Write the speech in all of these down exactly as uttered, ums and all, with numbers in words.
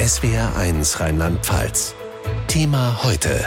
S W R eins Rheinland-Pfalz. Thema heute.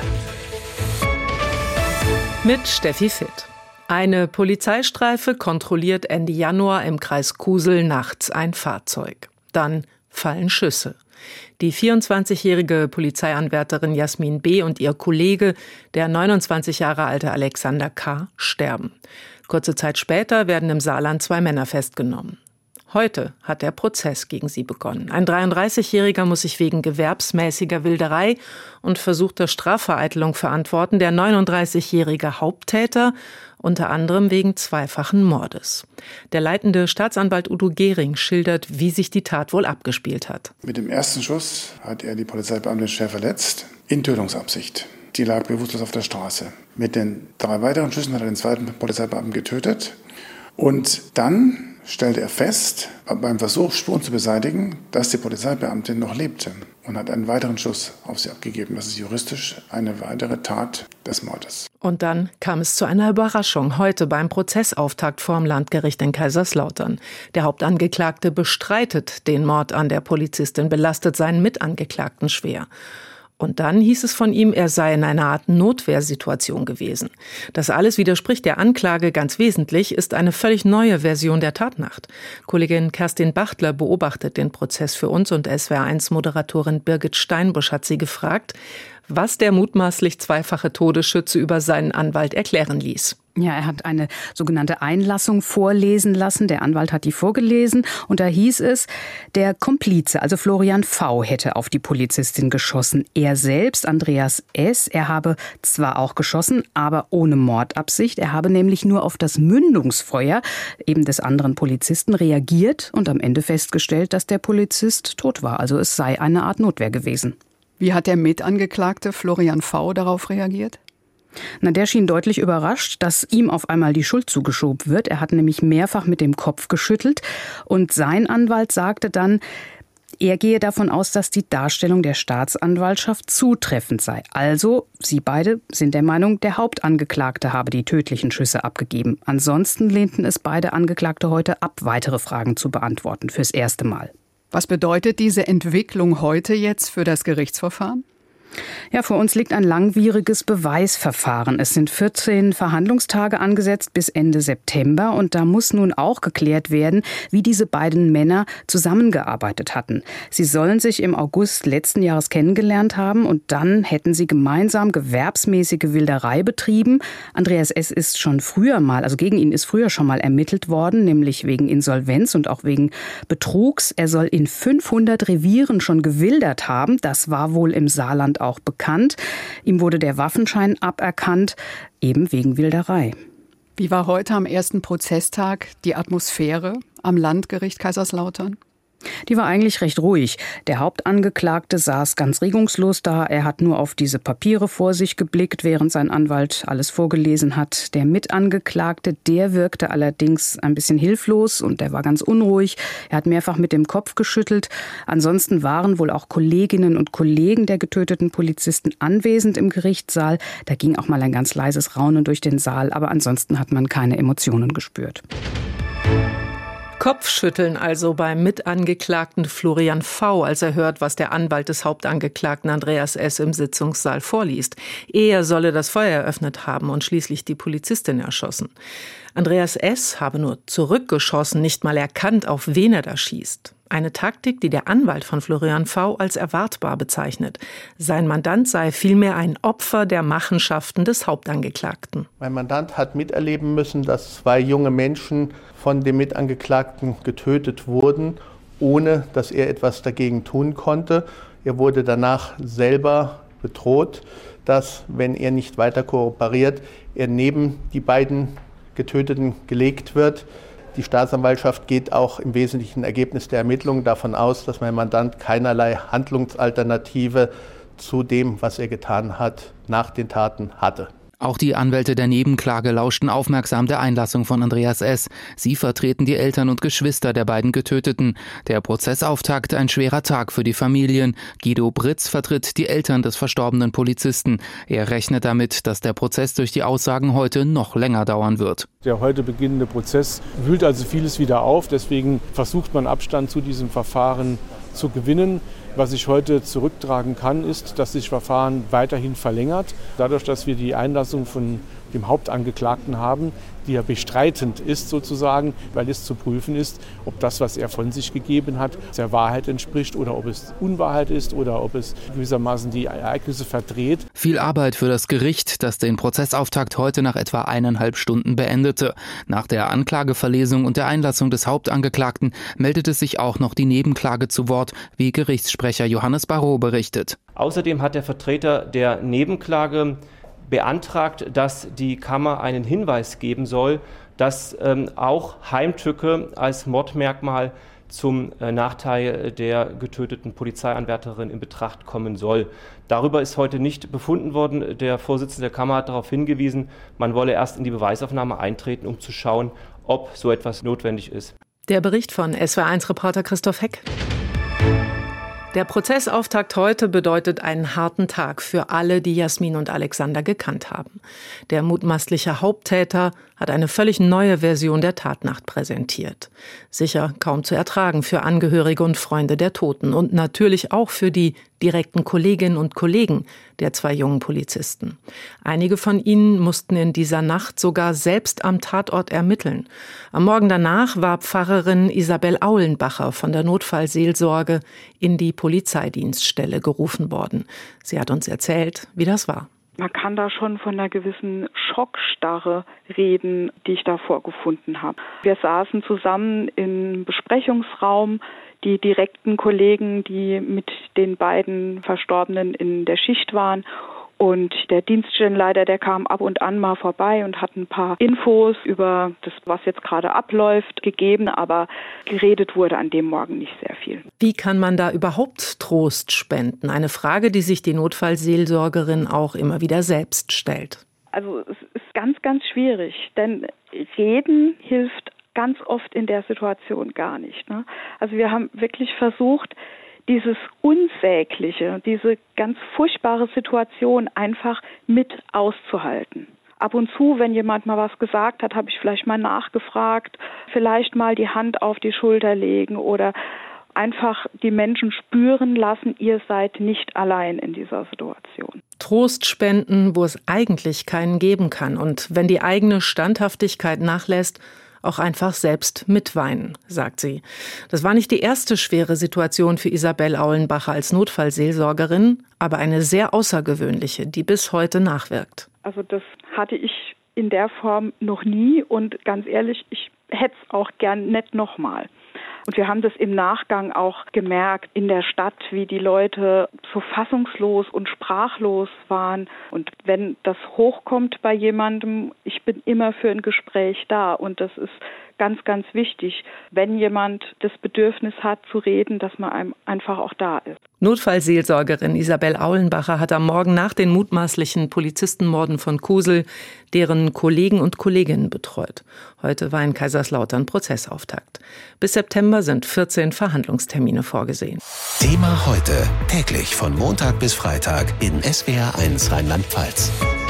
Mit Steffi Fitt. Eine Polizeistreife kontrolliert Ende Januar im Kreis Kusel nachts ein Fahrzeug. Dann fallen Schüsse. Die vierundzwanzigjährige Polizeianwärterin Jasmin B. und ihr Kollege, der neunundzwanzig Jahre alte Alexander K., sterben. Kurze Zeit später werden im Saarland zwei Männer festgenommen. Heute hat der Prozess gegen sie begonnen. Ein dreiunddreißigjähriger muss sich wegen gewerbsmäßiger Wilderei und versuchter Strafvereitelung verantworten. Der neununddreißigjährige Haupttäter unter anderem wegen zweifachen Mordes. Der leitende Staatsanwalt Udo Gehring schildert, wie sich die Tat wohl abgespielt hat. Mit dem ersten Schuss hat er die Polizeibeamtin schwer verletzt, in Tötungsabsicht. Die lag bewusstlos auf der Straße. Mit den drei weiteren Schüssen hat er den zweiten Polizeibeamten getötet. Und dann stellte er fest, beim Versuch, Spuren zu beseitigen, dass die Polizeibeamtin noch lebte und hat einen weiteren Schuss auf sie abgegeben. Das ist juristisch eine weitere Tat des Mordes. Und dann kam es zu einer Überraschung heute beim Prozessauftakt vorm Landgericht in Kaiserslautern. Der Hauptangeklagte bestreitet den Mord an der Polizistin, belastet seinen Mitangeklagten schwer. Und dann hieß es von ihm, er sei in einer Art Notwehrsituation gewesen. Das alles widerspricht der Anklage. Ganz wesentlich ist eine völlig neue Version der Tatnacht. Kollegin Kerstin Bachtler beobachtet den Prozess für uns und S W R eins Moderatorin Birgit Steinbusch hat sie gefragt, was der mutmaßlich zweifache Todesschütze über seinen Anwalt erklären ließ. Ja, er hat eine sogenannte Einlassung vorlesen lassen. Der Anwalt hat die vorgelesen und da hieß es, der Komplize, also Florian V., hätte auf die Polizistin geschossen. Er selbst, Andreas S., er habe zwar auch geschossen, aber ohne Mordabsicht. Er habe nämlich nur auf das Mündungsfeuer eben des anderen Polizisten reagiert und am Ende festgestellt, dass der Polizist tot war. Also es sei eine Art Notwehr gewesen. Wie hat der Mitangeklagte Florian V. darauf reagiert? Na, der schien deutlich überrascht, dass ihm auf einmal die Schuld zugeschoben wird. Er hat nämlich mehrfach mit dem Kopf geschüttelt und sein Anwalt sagte dann, er gehe davon aus, dass die Darstellung der Staatsanwaltschaft zutreffend sei. Also, sie beide sind der Meinung, der Hauptangeklagte habe die tödlichen Schüsse abgegeben. Ansonsten lehnten es beide Angeklagte heute ab, weitere Fragen zu beantworten, fürs erste Mal. Was bedeutet diese Entwicklung heute jetzt für das Gerichtsverfahren? Ja, vor uns liegt ein langwieriges Beweisverfahren. Es sind vierzehn Verhandlungstage angesetzt bis Ende September und da muss nun auch geklärt werden, wie diese beiden Männer zusammengearbeitet hatten. Sie sollen sich im August letzten Jahres kennengelernt haben und dann hätten sie gemeinsam gewerbsmäßige Wilderei betrieben. Andreas S. ist schon früher mal, also gegen ihn ist früher schon mal ermittelt worden, nämlich wegen Insolvenz und auch wegen Betrugs. Er soll in fünfhundert Revieren schon gewildert haben. Das war wohl im Saarland auch bekannt. Ihm wurde der Waffenschein aberkannt, eben wegen Wilderei. Wie war heute am ersten Prozesstag die Atmosphäre am Landgericht Kaiserslautern? Die war eigentlich recht ruhig. Der Hauptangeklagte saß ganz regungslos da. Er hat nur auf diese Papiere vor sich geblickt, während sein Anwalt alles vorgelesen hat. Der Mitangeklagte, der wirkte allerdings ein bisschen hilflos und der war ganz unruhig. Er hat mehrfach mit dem Kopf geschüttelt. Ansonsten waren wohl auch Kolleginnen und Kollegen der getöteten Polizisten anwesend im Gerichtssaal. Da ging auch mal ein ganz leises Raunen durch den Saal, aber ansonsten hat man keine Emotionen gespürt. Kopfschütteln also beim Mitangeklagten Florian V., als er hört, was der Anwalt des Hauptangeklagten Andreas S. im Sitzungssaal vorliest. Er solle das Feuer eröffnet haben und schließlich die Polizistin erschossen. Andreas S. habe nur zurückgeschossen, nicht mal erkannt, auf wen er da schießt. Eine Taktik, die der Anwalt von Florian V. als erwartbar bezeichnet. Sein Mandant sei vielmehr ein Opfer der Machenschaften des Hauptangeklagten. Mein Mandant hat miterleben müssen, dass zwei junge Menschen von dem Mitangeklagten getötet wurden, ohne dass er etwas dagegen tun konnte. Er wurde danach selber bedroht, dass, wenn er nicht weiter kooperiert, er neben die beiden Getöteten gelegt wird. Die Staatsanwaltschaft geht auch im wesentlichen Ergebnis der Ermittlungen davon aus, dass mein Mandant keinerlei Handlungsalternative zu dem, was er getan hat, nach den Taten hatte. Auch die Anwälte der Nebenklage lauschten aufmerksam der Einlassung von Andreas S. Sie vertreten die Eltern und Geschwister der beiden Getöteten. Der Prozessauftakt ein schwerer Tag für die Familien. Guido Britz vertritt die Eltern des verstorbenen Polizisten. Er rechnet damit, dass der Prozess durch die Aussagen heute noch länger dauern wird. Der heute beginnende Prozess wühlt also vieles wieder auf. Deswegen versucht man Abstand zu diesem Verfahren zu gewinnen. Was ich heute zurücktragen kann, ist, dass sich das Verfahren weiterhin verlängert. Dadurch, dass wir die Einlassung von dem Hauptangeklagten haben, die ja bestreitend ist sozusagen, weil es zu prüfen ist, ob das, was er von sich gegeben hat, der Wahrheit entspricht oder ob es Unwahrheit ist oder ob es gewissermaßen die Ereignisse verdreht. Viel Arbeit für das Gericht, das den Prozessauftakt heute nach etwa eineinhalb Stunden beendete. Nach der Anklageverlesung und der Einlassung des Hauptangeklagten meldete sich auch noch die Nebenklage zu Wort, wie Gerichtssprecher Johannes Barrot berichtet. Außerdem hat der Vertreter der Nebenklage beantragt, dass die Kammer einen Hinweis geben soll, dass ähm, auch Heimtücke als Mordmerkmal zum äh, Nachteil der getöteten Polizeianwärterin in Betracht kommen soll. Darüber ist heute nicht befunden worden. Der Vorsitzende der Kammer hat darauf hingewiesen, man wolle erst in die Beweisaufnahme eintreten, um zu schauen, ob so etwas notwendig ist. Der Bericht von S W R eins Reporter Christoph Heck. Der Prozessauftakt heute bedeutet einen harten Tag für alle, die Jasmin und Alexander gekannt haben. Der mutmaßliche Haupttäter hat eine völlig neue Version der Tatnacht präsentiert. Sicher kaum zu ertragen für Angehörige und Freunde der Toten und natürlich auch für die direkten Kolleginnen und Kollegen der zwei jungen Polizisten. Einige von ihnen mussten in dieser Nacht sogar selbst am Tatort ermitteln. Am Morgen danach war Pfarrerin Isabel Aulenbacher von der Notfallseelsorge in die Polizeidienststelle gerufen worden. Sie hat uns erzählt, wie das war. Man kann da schon von einer gewissen Schockstarre reden, die ich da vorgefunden habe. Wir saßen zusammen im Besprechungsraum, die direkten Kollegen, die mit den beiden Verstorbenen in der Schicht waren. Und der Dienststellenleiter, der kam ab und an mal vorbei und hat ein paar Infos über das, was jetzt gerade abläuft, gegeben. Aber geredet wurde an dem Morgen nicht sehr viel. Wie kann man da überhaupt Trost spenden? Eine Frage, die sich die Notfallseelsorgerin auch immer wieder selbst stellt. Also es ist ganz, ganz schwierig, denn Reden hilft ganz oft in der Situation gar nicht, ne? Also wir haben wirklich versucht, dieses Unsägliche, diese ganz furchtbare Situation einfach mit auszuhalten. Ab und zu, wenn jemand mal was gesagt hat, habe ich vielleicht mal nachgefragt, vielleicht mal die Hand auf die Schulter legen oder einfach die Menschen spüren lassen, ihr seid nicht allein in dieser Situation. Trost spenden, wo es eigentlich keinen geben kann. Und wenn die eigene Standhaftigkeit nachlässt, auch einfach selbst mitweinen, sagt sie. Das war nicht die erste schwere Situation für Isabel Aulenbacher als Notfallseelsorgerin, aber eine sehr außergewöhnliche, die bis heute nachwirkt. Also das hatte ich in der Form noch nie und ganz ehrlich, ich hätte es auch gern nicht nochmal. Und wir haben das im Nachgang auch gemerkt in der Stadt, wie die Leute so fassungslos und sprachlos waren. Und wenn das hochkommt bei jemandem, ich bin immer für ein Gespräch da. Und das ist ganz, ganz wichtig, wenn jemand das Bedürfnis hat zu reden, dass man einem einfach auch da ist. Notfallseelsorgerin Isabel Aulenbacher hat am Morgen nach den mutmaßlichen Polizistenmorden von Kusel deren Kollegen und Kolleginnen betreut. Heute war in Kaiserslautern Prozessauftakt. Bis September sind vierzehn Verhandlungstermine vorgesehen. Thema heute, täglich von Montag bis Freitag in S W R eins Rheinland-Pfalz.